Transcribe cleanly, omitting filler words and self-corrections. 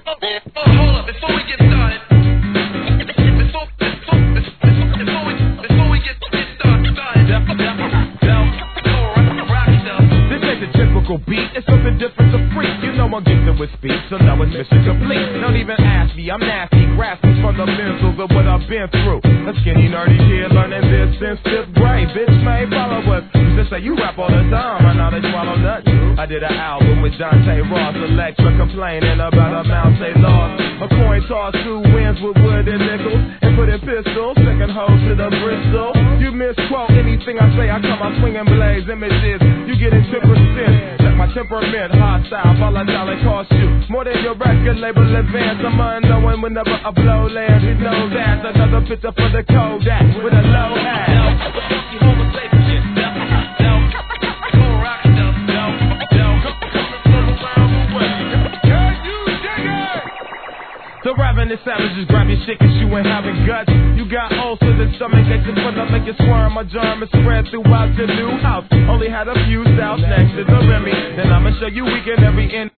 Hold up, before we get started. Before we get started. This ain't the typical beat, it's something different to freak. You know I'm gifted with speech, so now it's mission complete. Don't even ask me, I'm nasty, grasping fundamentals of what I've been through. A skinny, nerdy kid learning this since 5th grade. Bitch, man, follow us. Just say you rap all the time, I know they swallow nuts. I did an album with Dante Ross, Electra, complaining about amounts they lost. A coin toss, 2 wins with wood and nickels, and put in pistols, second hole to the Bristol. You misquote anything I say, I come out swinging blaze images. You get in 10%. Check my temperament, hostile, volatile, it cost you more than your record label advance. I'm unknowing whenever I blow lands. You know that another picture for the Kodak with a low hat. The ravenous savages grab your shit cause you ain't having guts. You got ulcers and stomach aches and fun up make you squirm. My germ is spread throughout your new house. Only had a few styles, next is the Remy. Then I'ma show you we can every end.